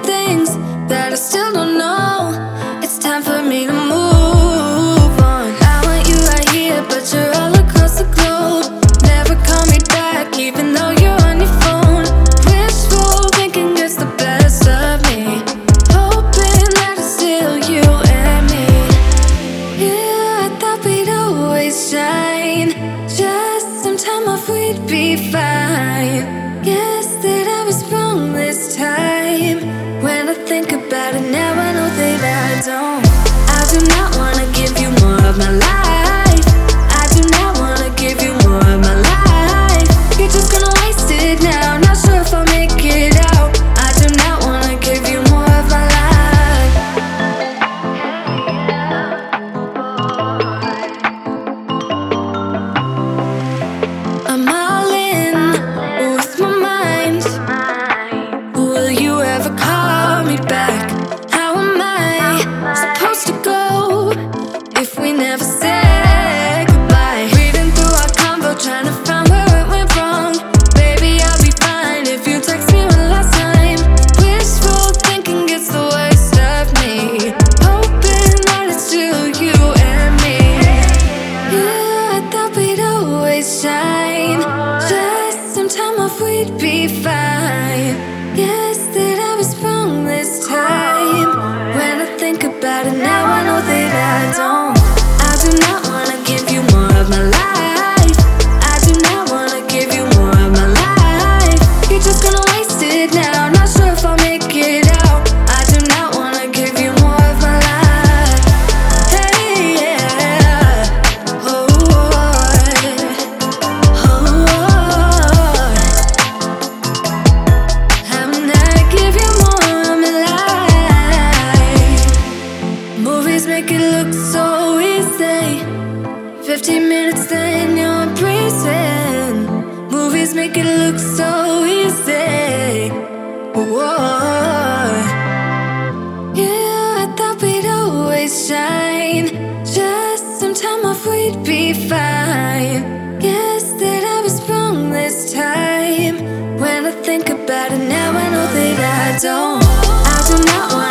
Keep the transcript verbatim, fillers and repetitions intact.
things that I still don't know. It's time for me to move on. I want you right here, but you're all across the globe. Never call me back, even though you're on your phone. Wishful thinking gets the best of me, hoping that it's still you and me. Yeah, I thought we'd always shine, just some time off we'd be fine. Guess that I was wrong this time. When I think about it now, I know that I don't. I do not wanna give you more of my life. I do not wanna give you more of my life. You're just gonna waste it now, not sure if I'll make it out. I do not wanna give you more of my life. I'm all in with my mind. Will you ever call me back? How am I supposed to go if we never said goodbye? Reading through our convo, trying to find where it went wrong. Baby, I'll be fine if you text me one last time. Wishful thinking gets the worst of me, hoping that it's still you and me. Yeah, I thought we'd always shine, just some time off we'd be fine. Guess that I was wrong this time. When I think about it now, I know that I don't. I do not wanna give you more of my life. I do not wanna give you more of my life. You're just gonna waste it now, not sure if I'll make it out. I do not wanna give you more of my life. Hey, yeah. Oh, oh, I'm not give you more of my life. Movies make it look so easy. Fifteen minutes then you're breezing. Movies make it look so easy. Whoa. Yeah, I thought we'd always shine, just some time off we'd be fine. Guess that I was wrong this time. When I think about it now, I know that I don't. I do not want